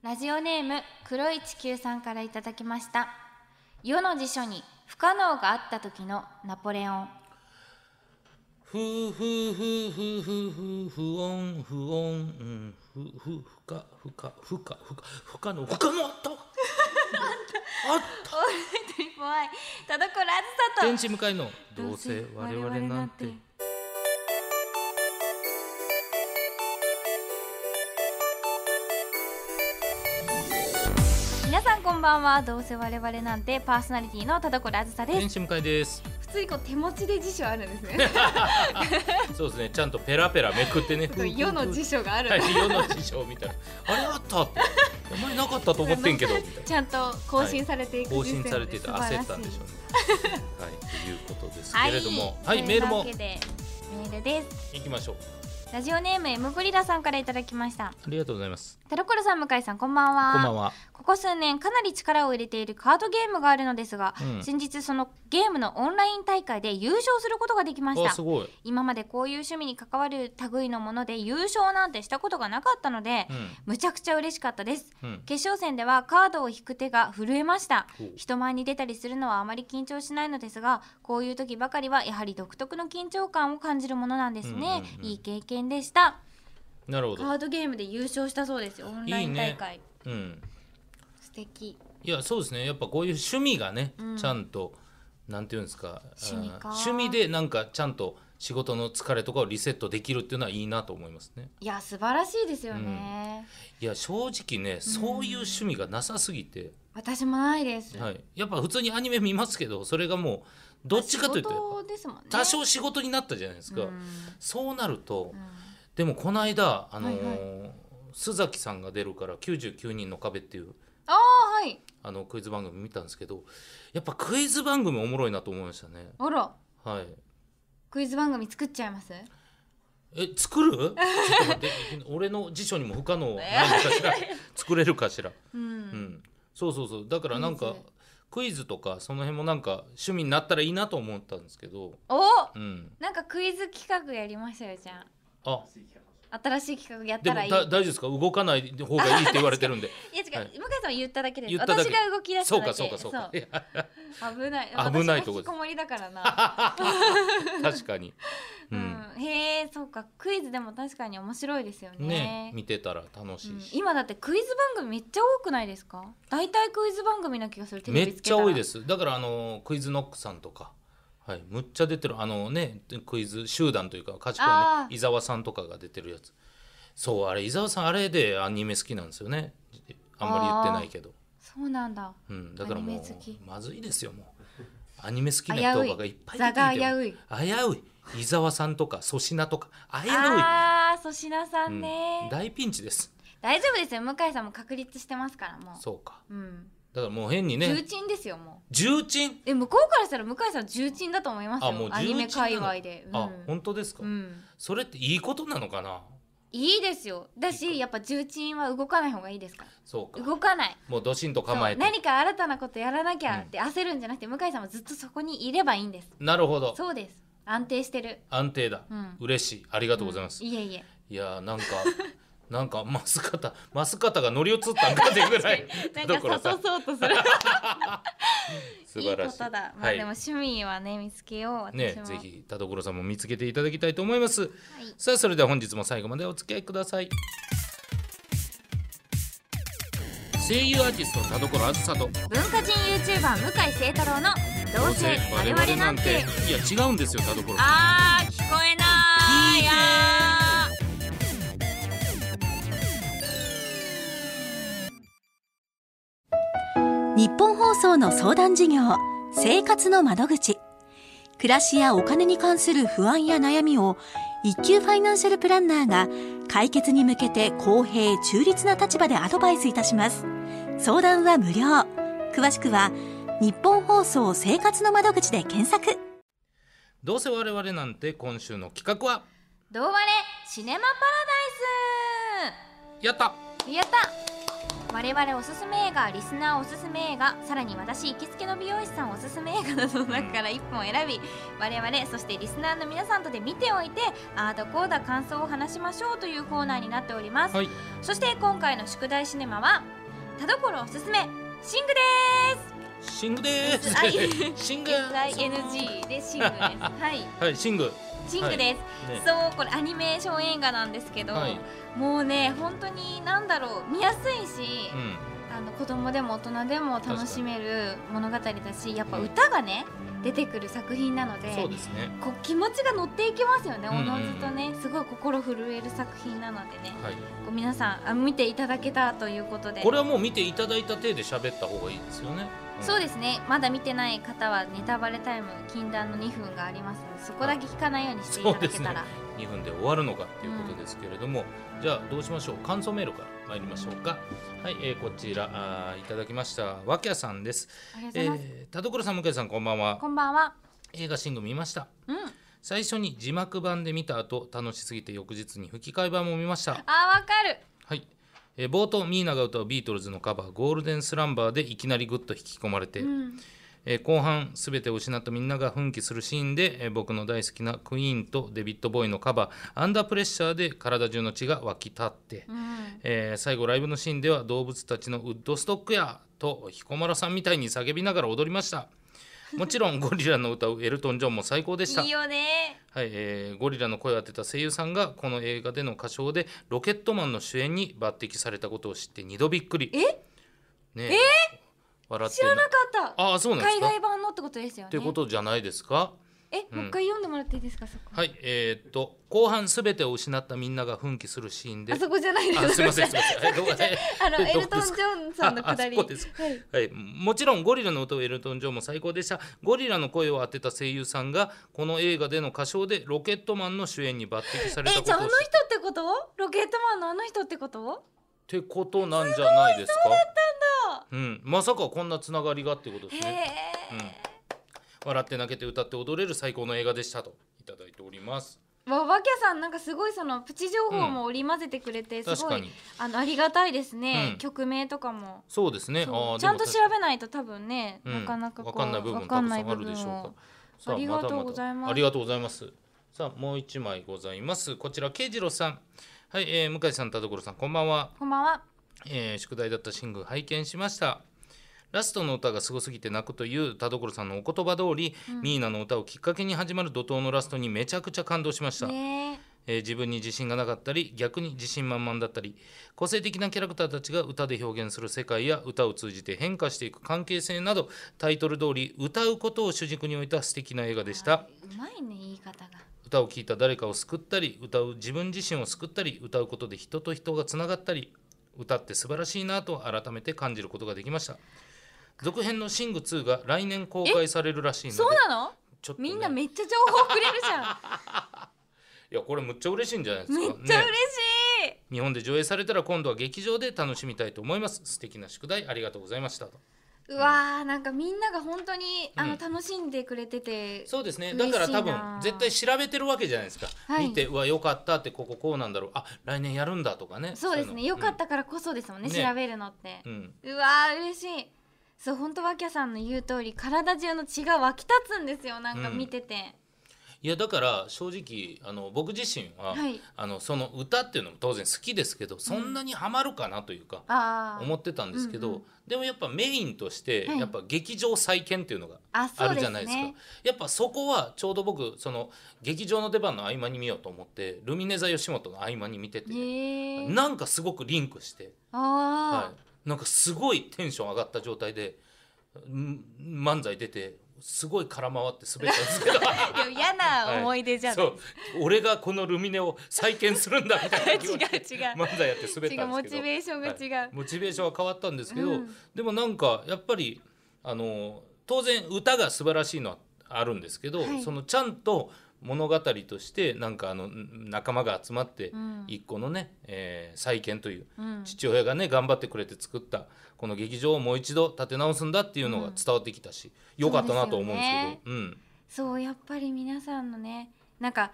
ラジオネーム黒い地球さんからいただきました。世の辞書に不可能があった時のナポレオン。 不穏不穏不可能あった。 オールナイトニッポン愛田所あずさと天使向かいのどうせ我々なんて。 皆さんこんばんは。どうせ我々なんてパーソナリティの田所あずさです。 天使向かいです。 普通にこう手持ちで辞書あるんですねそうですね、ちゃんとペラペラめくってね世の辞書がある、 はい、世の辞書を見たらあれあったってあんまりなかったと思ってんけどみたいなちゃんと更新されていく、 更新されてて焦ったんでしょうねはい、ということですけれども、はい、メールもというわけでメールです。 行きましょう。 ラジオネーム M ゴリラさんからいただきました。 ありがとうございます。 田所さん、向井さん、こんばんは。 こんばんは。 ここ数年かなり力を入れているカードゲームがあるのですが、先日そのゲームのオンライン大会で優勝することができました。 すごい。 今までこういう趣味に関わる類のもので優勝なんてしたことがなかったので、むちゃくちゃ嬉しかったです。決勝戦ではカードを引く手が震えました。人前に出たりするのはあまり緊張しないのですが、こういう時ばかりはやはり独特の緊張感を感じるものなんですね。いい経験でした。 なるほど。 カードゲームで優勝したそうですよ、オンライン大会。 いいね。 素敵。 いや、そうですね、やっぱこういう趣味がね、ちゃんとなんていうんですか、趣味でなんかちゃんと仕事の疲れとかをリセットできるっていうのはいいなと思いますね。 いや、素晴らしいですよね。 いや、正直ね、そういう趣味がなさすぎて、 私もないです。 はい、やっぱ普通にアニメ見ますけど、それがもうどっちかというと多少仕事になったじゃないですか。そうなると、でもこの間須崎さんが出るから99人の壁っていうクイズ番組見たんですけど、やっぱクイズ番組おもろいなと思いましたね。 あら、 はい、 クイズ番組作っちゃいます？ 作る？ちょっと待って俺の辞書にも不可能ないのかしら作れるかしら。そうだからなんかクイズとかその辺もなんか趣味になったらいいなと思ったんですけど。 なんかクイズ企画やりましたよ。じゃあ、 新しい企画やったらいい。 でも大丈夫ですか？動かない方がいいって言われてるんで。 いや違う、向井さんは言っただけです。私が動き出しただけ。 そうか危ない。 危ないとこです。 私が引きこもりだからな。 確かに。 へえ、そうか。クイズでも確かに面白いですよね。 見てたら楽しいし。 今だってクイズ番組めっちゃ多くないですか？大体クイズ番組な気がする。 めっちゃ多いです。だからクイズノックさんとか。はい、むっちゃ出てるクイズ集団というか賢いね、伊沢さんとかが出てるやつ。そう、あれ伊沢さんあれでアニメ好きなんですよね。あんまり言ってないけど。 そうなんだ。 だからもうまずいですよ。もうアニメ好きな人とかがいっぱい出てきて、危うい伊沢さんとか粗品とか危うい。 粗品さんね、 大ピンチです。 大丈夫ですよ、向井さんも確立してますから。もうそうか。だからもう変にね、 重鎮ですよ。もう重鎮。 向こうからしたら向井さん重鎮だと思いますよ。もうアニメ界隈で。 本当ですか？それっていいことなのかな？ いいですよ。だしやっぱ重鎮は動かない方がいいですから。 そうか。 動かない。 もうドシンと構えて何か新たなことやらなきゃって焦るんじゃなくて、向井さんはずっとそこにいればいいんです。 なるほど。 そうです。安定してる。 安定だ。嬉しい。ありがとうございます。 いえいえ。 いやなんかマスカタが乗り移ったんかってぐらいなんか誘そうとする素晴らしい。 いいことだ。まあでも趣味はね、見つけよう。私もぜひ田所さんも見つけていただきたいと思います。さあ、それでは本日も最後までお付き合いください。声優アーティスト田所あずさと文化人 YouTuber 向井聖太郎のどうせ我々なんて。 いや違うんですよ、田所。 聞こえない。 日本放送の相談事業、生活の窓口。暮らしやお金に関する不安や悩みを一級ファイナンシャルプランナーが解決に向けて公平中立な立場でアドバイスいたします。相談は無料。詳しくは日本放送生活の窓口で検索。 どうせ我々なんて。今週の企画はどうわれシネマパラダイス。 やった。 我々おすすめ映画、リスナーおすすめ映画、さらに私行きつけの美容師さんおすすめ映画などの中から1本選び、我々そしてリスナーの皆さんとで見ておいて、あーだこうだ感想を話しましょうというコーナーになっております、はい、そして今回の宿題シネマは田所おすすめシングです。 シングです。 シング SING でシングです。はい、 はい、シングです、はいね、そうこれアニメーション映画なんですけど、はい、もうね本当になんだろう、見やすいし、子供でも大人でも楽しめる物語だし、やっぱ歌がね、出てくる作品なので、 そうですね、 こう気持ちが乗っていきますよね、おのずとね、すごい心震える作品なのでね、はい、こう皆さん見ていただけたということで、 これはもう見ていただいた体で喋った方がいいですよね。 そうですね、まだ見てない方はネタバレタイム禁断の2分がありますので、そこだけ聞かないようにしていただけたら、ね、 2分で終わるのかっていうことですけれども、じゃあどうしましょう。感想メールから参りましょうか。はい、こちらいただきましたわきゃさんです。 ありがとうございます。 田所さん、向井さん、こんばんは。 こんばんは。 映画シング見ました、最初に字幕版で見た後楽しすぎて翌日に吹き替え版も見ました。 わかる。 はい、冒頭ミーナが歌うビートルズのカバーゴールデンスランバーでいきなりグッと引き込まれて、後半全てを失ったみんなが奮起するシーンで、僕の大好きなクイーンとデビッド・ボーイのカバーアンダープレッシャーで体中の血が湧き立って、最後ライブのシーンでは動物たちのウッドストックやと彦摩呂さんみたいに叫びながら踊りました。もちろんゴリラの歌うエルトン・ジョンも最高でした。 いいよね。 はい、ゴリラの声を当てた声優さんがこの映画での歌唱でロケットマンの主演に抜擢されたことを知って2度びっくり。ね、笑って知らなかった。 あ、そうなんですか。 海外版のってことですよね。 ってことじゃないですか。 もう一回読んでもらっていいですか、そこ。 はい、後半すべてを失ったみんなが奮起するシーンで、 あそこじゃないです。 すみません、すみません。 エルトン・ジョンさんのくだり。 はい、もちろんゴリラの歌うエルトン・ジョンも最高でした。ゴリラの声を当てた声優さんがこの映画での歌唱でロケットマンの主演に抜擢されたことを。 じゃああの人ってこと？ロケットマンのあの人ってこと？ ってことなんじゃないですか。 そうだったんだ。 まさかこんなつながりがっていうことですね。笑って泣けて歌って踊れる最高の映画でしたといただいております。 わきゃさん、なんかすごいそのプチ情報も織り交ぜてくれて、すごいありがたいですね、曲名とかも。 そうですね、 ちゃんと調べないと多分ね、なかなか分かんない部分たくさんあるでしょうか。 ありがとうございます。 ありがとうございます。さあもう一枚ございます。こちら慶次郎さん。はい、向井さん、田所さん、こんばんは。 こんばんは。 宿題だったシング拝見しました。ラストの歌がすごすぎて泣くという田所さんのお言葉通り、ミーナの歌をきっかけに始まる怒涛のラストにめちゃくちゃ感動しました。自分に自信がなかったり逆に自信満々だったり、個性的なキャラクターたちが歌で表現する世界や歌を通じて変化していく関係性など、タイトル通り歌うことを主軸に置いた素敵な映画でした。 うまいね、言い方が。 歌を聴いた誰かを救ったり、歌う自分自身を救ったり、歌うことで人と人がつながったり、歌って素晴らしいなと改めて感じることができました。続編のシング2が来年公開されるらしいので。 そうなの？ちょっとね、みんなめっちゃ情報くれるじゃん。 いや、これむっちゃ嬉しいんじゃないですか。 めっちゃ嬉しい、ね、 日本で上映されたら今度は劇場で楽しみたいと思います。素敵な宿題ありがとうございましたと。 うわー、なんかみんなが本当に楽しんでくれてて、 そうですね。だから多分絶対調べてるわけじゃないですか、見て、うわよかったって、ここうなんだろう、あ来年やるんだとかね。 そうですね、よかったからこそですもんね、調べるのって、うわー嬉しい。そう、本当わきゃさんの言う通り、体中の血が湧き立つんですよ、なんか見てて、 いやだから正直僕自身は、その歌っていうのも当然好きですけど、そんなにハマるかなというか、思ってたんですけど、でもやっぱメインとしてやっぱ劇場再建っていうのがあるじゃないですか。やっぱそこはちょうど僕その劇場の出番の合間に見ようと思ってルミネ座吉本の合間に見てて、なんかすごくリンクして、なんかすごいテンション上がった状態で漫才出て、すごい空回って滑ったんですけど嫌な思い出じゃん、 そう、俺がこのルミネを再建するんだみたいな気持ちで漫才やって滑ったんですけど、 モチベーションが違う、 モチベーションは変わったんですけど、でもなんかやっぱり当然歌が素晴らしいのはあるんですけど、そのちゃんと物語としてなんか仲間が集まって一個のね、再建という、父親がね頑張ってくれて作ったこの劇場をもう一度立て直すんだっていうのが伝わってきたし、よかったなと思うんですけど、 そうやっぱり皆さんのね、なんか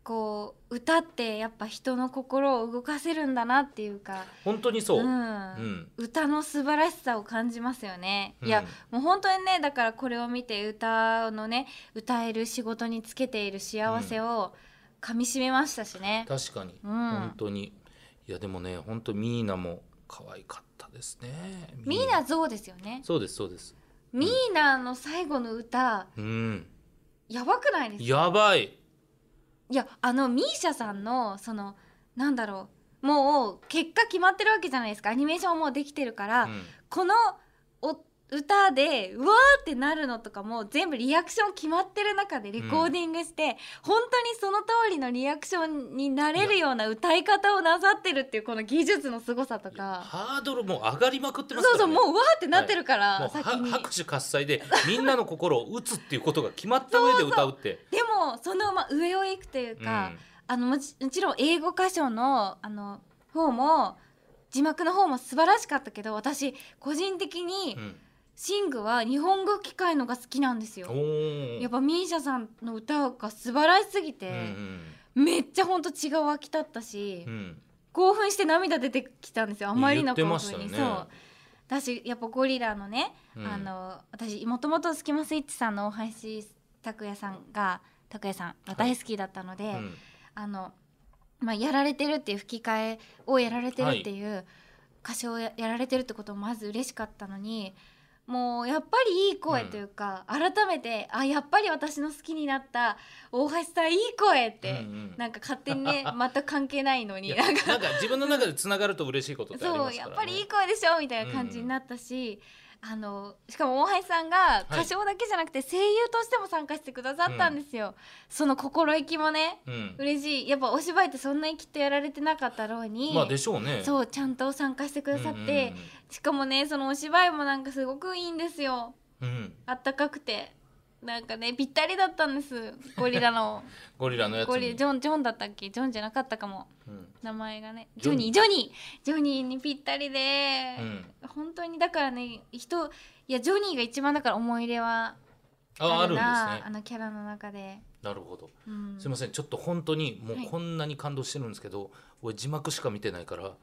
こう歌ってやっぱ人の心を動かせるんだなっていうか、 本当にそう、 歌の素晴らしさを感じますよね。いやもう本当にね、だからこれを見て歌のね、歌える仕事につけている幸せをかみしめましたしね。 確かに、本当に。いやでもね、本当ミーナも可愛かったですね。 ミーナ象ですよね。 そうですそうです。 ミーナの最後の歌、やばくないですか？ やばい。 いやミーシャさんのそのなんだろう、もう結果決まってるわけじゃないですか。アニメーションもできてるから、この歌でうわーってなるのとかも全部リアクション決まってる中でレコーディングして、本当にその通りのリアクションになれるような歌い方をなさってるっていうこの技術のすごさとか、 ハードルも上がりまくってますからね。 そうそう、もううわーってなってるから、 もう先に拍手喝采でみんなの心を打つっていうことが決まった上で歌うってでもその上を行くというか、もちろん英語歌唱の方も字幕の方も素晴らしかったけど、私個人的に、シングは日本語吹き替えのが好きなんですよ。やっぱミーシャさんの歌が素晴らしすぎて、めっちゃほんと血が湧き立ったし、興奮して涙出てきたんですよ。あまりの興奮に。そう私やっぱゴリラのね、私もともとスキマスイッチさんの大橋拓也さんが大好きだったので、やられてるっていう吹き替えをやられてるっていう、歌唱をやられてるってこともまず嬉しかったのに、もうやっぱりいい声というか、改めてやっぱり私の好きになった大橋さんいい声って、なんか勝手にね全く関係ないのになんか自分の中でつながると嬉しいことってありますからね。 そうやっぱりいい声でしょみたいな感じになったし、しかも大橋さんが歌唱だけじゃなくて声優としても参加してくださったんですよ。その心意気もね、嬉しい。やっぱお芝居ってそんなにきっとやられてなかったろうに、 でしょうね。 そうちゃんと参加してくださって、しかもねそのお芝居もなんかすごくいいんですよ。あったかくてなんかねぴったりだったんです。ゴリラのゴリラのやつにジョンだったっけ？ジョンじゃなかったかも、名前がねジョニーにぴったりで、本当にだからねジョニーが一番だから思い入れはあるな、 あるんですね、 キャラの中で。 なるほど、すいませんちょっと本当にもうこんなに感動してるんですけど、俺字幕しか見てないから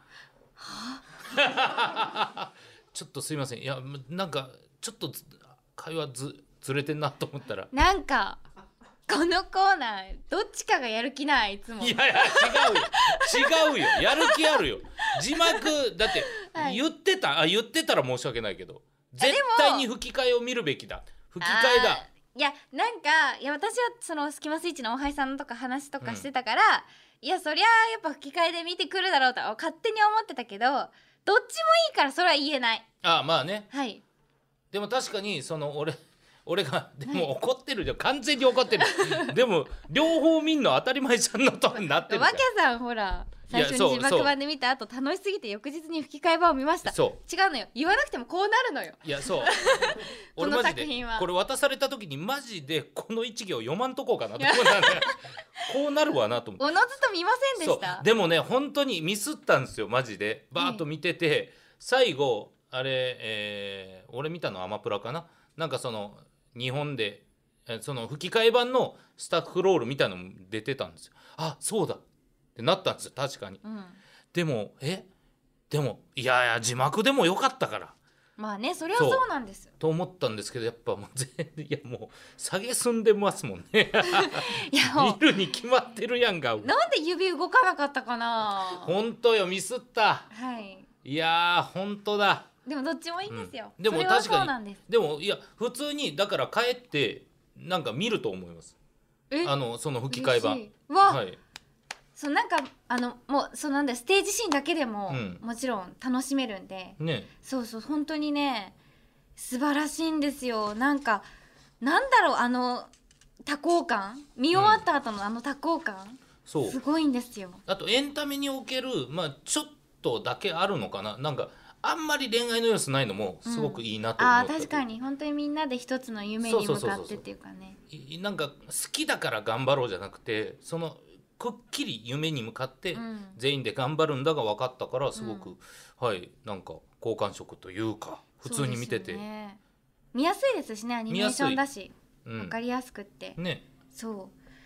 ちょっとすいません。いやなんかちょっと会話ずれてんなと思ったら、 なんかこのコーナーどっちかがやる気ない、いつも。 いや違うよやる気あるよ。字幕だって言ってたら申し訳ないけど、絶対に吹き替えを見るべきだ。吹き替えだ。 私はそのスキマスイッチの大橋さんとか話とかしてたから、そりゃやっぱ吹き替えで見てくるだろうと勝手に思ってたけど、どっちもいいからそれは言えない。 まあね、でも確かにその俺がでも怒ってるじゃん、完全に怒ってるでも両方見んの当たり前じゃんのとなってるじゃん。 わけさんほら最初に字幕版で見た後楽しすぎて翌日に吹き替え版を見ました。違うのよ、言わなくてもこうなるのよ。 俺マジでこれ渡された時にマジでこの一行読まんとこうかなと思ったねこうなるわなと思っておのずと見ませんでした。 でもね本当にミスったんですよマジで。バーッと見てて、最後あれ、俺見たのアマプラかな、なんかその日本でその吹き替え版のスタッフロールみたいなのも出てたんですよ。そうだってなったんですよ確かに、でもいや字幕でもよかったから、 まあねそれはそうなんですと思ったんですけど、やっぱもうもう下げすんでますもんね見るに決まってるやんが。 なんで指動かなかったかな。 本当よミスった。いや本当だ。 でもどっちもいいんですよ、 でも確かに。でも普通にだから帰ってなんか見ると思います。その吹き替え版そうなんかもうなんでステージシーンだけでも、もちろん楽しめるんで、そう本当にね素晴らしいんですよ。なんだろう多幸感、見終わった後の多幸感、すごいんですよ。 あとエンタメにおけるちょっとだけあるのかな、なんかあんまり恋愛の要素ないのもすごくいいなと思った。 確かに本当にみんなで一つの夢に向かってっていうかね、 なんか好きだから頑張ろうじゃなくて、そのくっきり夢に向かって全員で頑張るんだが分かったから、すごく、なんか好感触というか普通に見てて、 見やすいですしね、アニメーションだし分かりやすくってね。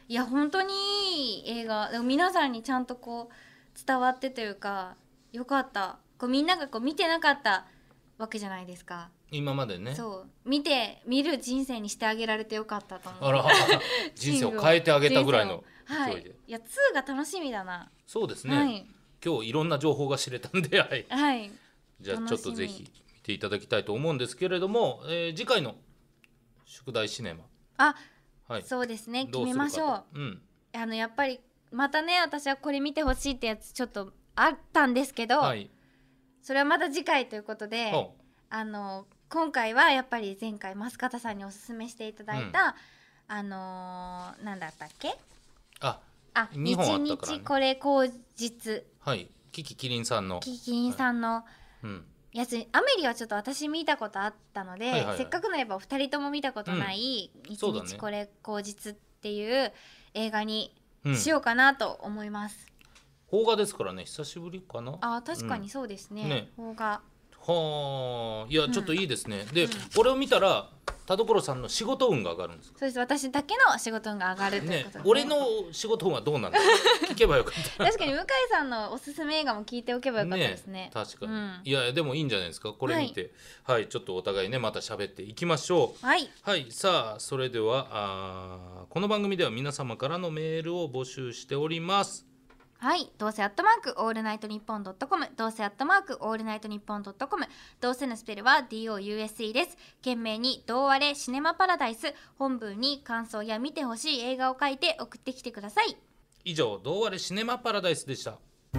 いや本当にいい映画でも皆さんにちゃんとこう伝わってというかよかった。こうみんながこう見てなかったわけじゃないですか今までね。 そう見る人生にしてあげられてよかったと思う。 あら人生を変えてあげたぐらいの勢いで、 はい、いや2が楽しみだな。 そうですね、はい、今日いろんな情報が知れたんで、はい、はい、じゃあちょっとぜひ見ていただきたいと思うんですけれども、次回の宿題シネマはい、そうですね決めましょう、うん、やっぱりまたね私はこれ見てほしいってやつちょっとあったんですけど、はい、それはまた次回ということで、今回はやっぱり前回増形さんにおすすめしていただいた、なんだったっけ 2本あったからね。 日これ口実、 はいキキキリンさんのやつ、アメリはちょっと私見たことあったので、せっかくなればお二人とも見たことない日日これ口実っていう映画にしようかなと思います、 邦画ですからね久しぶりかな。 確かにそうですね、邦画はあ、いやちょっといいですね、で、これを見たら田所さんの仕事運が上がるんですか。 そうです私だけの仕事運が上がるということで、 俺の仕事運はどうなんだ聞けばよかった確かに向井さんのおすすめ映画も聞いておけばよかったですね。 確かに、いやでもいいんじゃないですかこれ見て、はいちょっとお互いねまた喋っていきましょう。はい、さあそれではこの番組では皆様からのメールを募集しております。 はい、どうせアットマークオールナイトニッポンドットコム、どうせアットマークオールナイトニッポンドットコム、どうせのスペルは DOUSE です。懸命にどうあれシネマパラダイス、本文に感想や見てほしい映画を書いて送ってきてください。 以上どうあれシネマパラダイスでした。明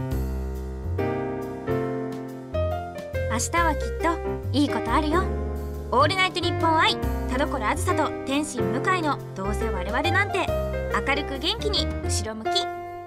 日はきっといいことあるよ。オールナイトニッポン愛、田所あずさと天心向井のどうせ我々なんて、明るく元気に後ろ向き。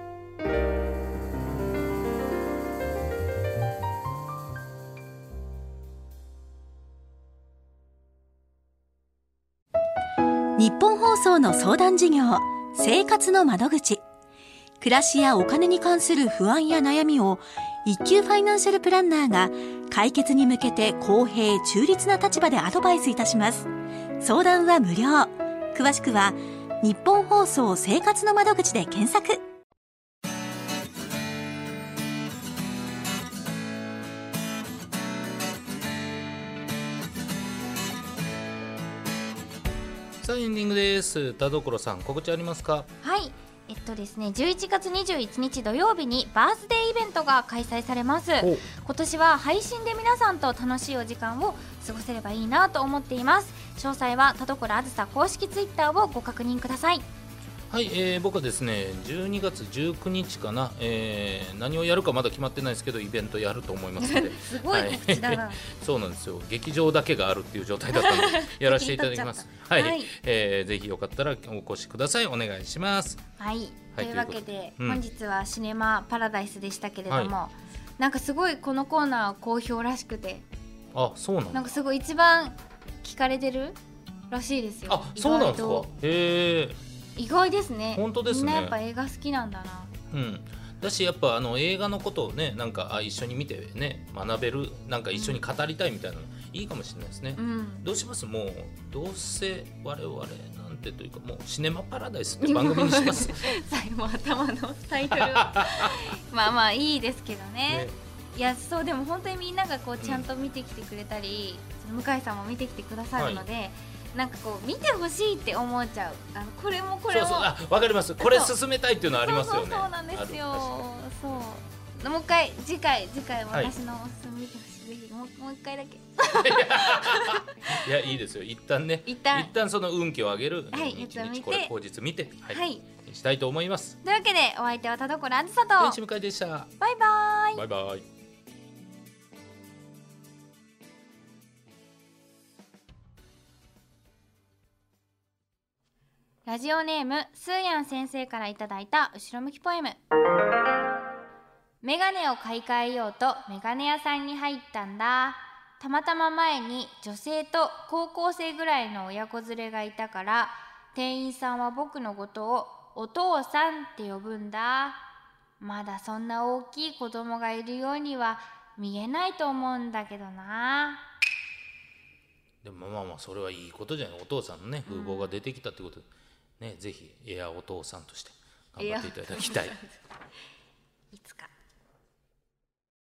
日本放送の相談事業、生活の窓口。暮らしやお金に関する不安や悩みを一級ファイナンシャルプランナーが解決に向けて公平中立な立場でアドバイスいたします。相談は無料。詳しくは日本放送生活の窓口で検索。 エンディングです。田所さん告知ありますか。 はいですね、11月21日土曜日にバースデーイベントが開催されます。今年は配信で皆さんと楽しいお時間を過ごせればいいなと思っています。詳細は田所あずさ公式ツイッターをご確認ください。 はい、僕はですね12月19日かな、何をやるかまだ決まってないですけどイベントやると思いますのですごい告知だな、 そうなんですよ。劇場だけがあるっていう状態だったのでやらせていただきますはい、ぜひよかったらお越しください。お願いします。 はい、というわけで、本日はシネマパラダイスでしたけれども、なんかすごいこのコーナー好評らしくて、 そうなんだ。 なんかすごい一番聞かれてるらしいですよ。 そうなんですか。へえ、 意外ですね。 本当ですね。 みんなやっぱ映画好きなんだな。 だしやっぱ映画のことをねなんか一緒に見てね学べる、なんか一緒に語りたいみたいなの、いいかもしれないですね。どうします？もうどうせ我々なんてというかもうシネマパラダイスって番組にします最後頭のタイトルまあいいですけどね。いやそうでも本当にみんながこうちゃんと見てきてくれたり、向井さんも見てきてくださるので、なんかこう見てほしいって思っちゃう。これもこれもわかります。これ進めたいっていうのはありますよね。 そうなんですよ。そうもう一回次回私のおすすめ見てほしい。ぜひもう一回だけいやいいですよ。一旦ね一旦その運気を上げる日々これ口実見てしたいと思います。 というわけでお相手は田所あずさと天使向井でした。 バイバイ。 バイバイ。 ラジオネームスーヤン先生からいただいた後ろ向きポエム。メガネを買い替えようとメガネ屋さんに入ったんだ。たまたま前に女性と高校生ぐらいの親子連れがいたから、店員さんは僕のことをお父さんって呼ぶんだ。まだそんな大きい子供がいるようには見えないと思うんだけどな。 でもまあそれはいいことじゃない。お父さんのね風貌が出てきたってこと、 ね、ぜひエアお父さんとして頑張っていただきたい。 いつか